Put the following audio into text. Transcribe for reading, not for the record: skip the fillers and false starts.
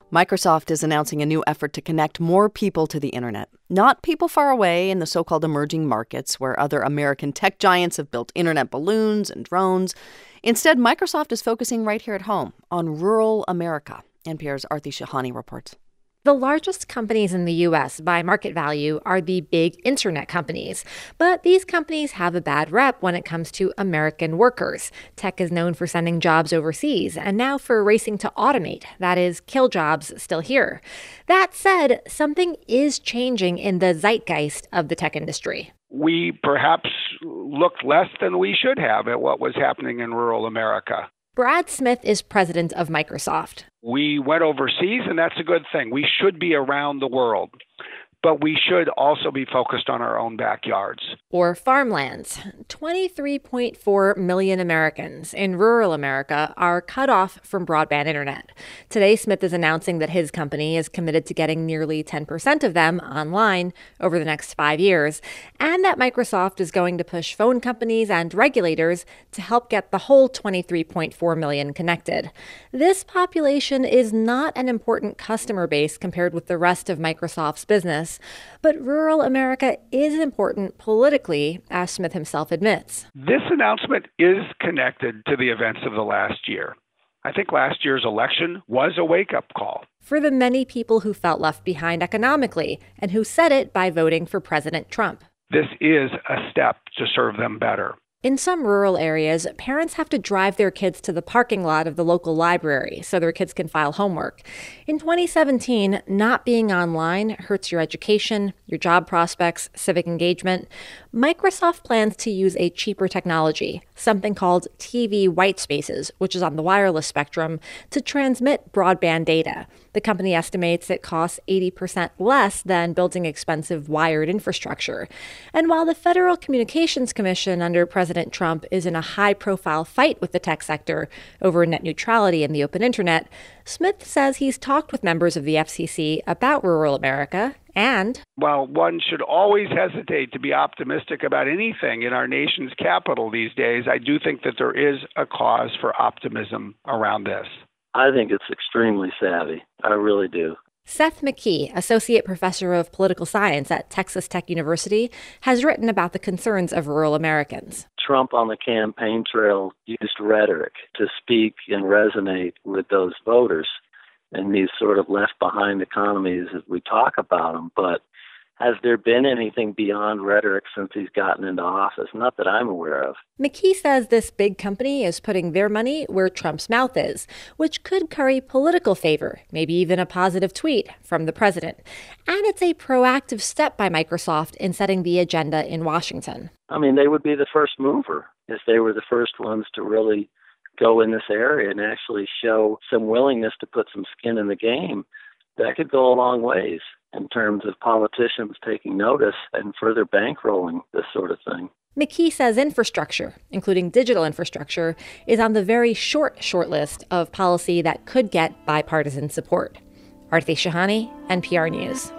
Microsoft is announcing a new effort to connect more people to the internet. Not people far away in the so-called emerging markets where other American tech giants have built internet balloons and drones. Instead, Microsoft is focusing right here at home on rural America. NPR's Aarti Shahani reports. The largest companies in the U.S. by market value are the big internet companies. But these companies have a bad rep when it comes to American workers. Tech is known for sending jobs overseas and now for racing to automate, that is, kill jobs still here. That said, something is changing in the zeitgeist of the tech industry. We perhaps looked less than we should have at what was happening in rural America. Brad Smith is president of Microsoft. We went overseas, and that's a good thing. We should be around the world, but we should also be focused on our own backyards. Or farmlands. 23.4 million Americans in rural America are cut off from broadband internet. Today, Smith is announcing that his company is committed to getting nearly 10% of them online over the next 5 years, and that Microsoft is going to push phone companies and regulators to help get the whole 23.4 million connected. This population is not an important customer base compared with the rest of Microsoft's business, but rural America is important politically, as Smith himself admits. This announcement is connected to the events of the last year. I think last year's election was a wake-up call for the many people who felt left behind economically and who said it by voting for President Trump. This is a step to serve them better. In some rural areas, parents have to drive their kids to the parking lot of the local library so their kids can file homework. In 2017, not being online hurts your education, your job prospects, civic engagement. Microsoft plans to use a cheaper technology, something called TV white spaces, which is on the wireless spectrum, to transmit broadband data. The company estimates it costs 80% less than building expensive wired infrastructure. And while the Federal Communications Commission under President Trump is in a high-profile fight with the tech sector over net neutrality in the open internet, Smith says he's talked with members of the FCC about rural America and, while one should always hesitate to be optimistic about anything in our nation's capital these days, I do think that there is a cause for optimism around this. I think it's extremely savvy. I really do. Seth McKee, associate professor of political science at Texas Tech University, has written about the concerns of rural Americans. Trump on the campaign trail used rhetoric to speak and resonate with those voters in these sort of left-behind economies as we talk about them. But has there been anything beyond rhetoric since he's gotten into office? Not that I'm aware of. McKee says this big company is putting their money where Trump's mouth is, which could curry political favor, maybe even a positive tweet from the president. And it's a proactive step by Microsoft in setting the agenda in Washington. I mean, they would be the first mover if they were the first ones to really go in this area and actually show some willingness to put some skin in the game. That could go a long ways in terms of politicians taking notice and further bankrolling this sort of thing. McKee says infrastructure, including digital infrastructure, is on the very short list of policy that could get bipartisan support. Aarti Shahani, NPR News.